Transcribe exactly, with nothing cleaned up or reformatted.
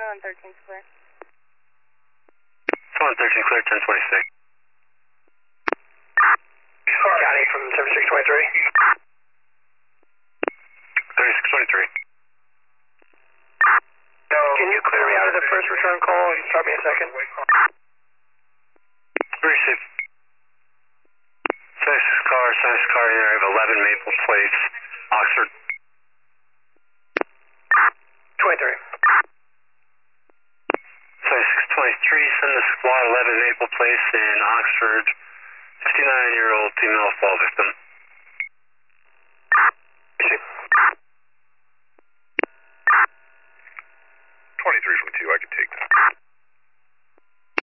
on thirteen clear. one thirteen clear, ten twenty-six. County from thirty-six twenty-three. thirty-six twenty-three. Can you clear me out of the first return call and start me a second? Receive. seventy-six car, seventy-six car here. I have eleven Maple plates, Oxford. twenty-three. seventy-six twenty-three, send the squad eleven Maple Place in Oxford. fifty-nine year old female fall victim.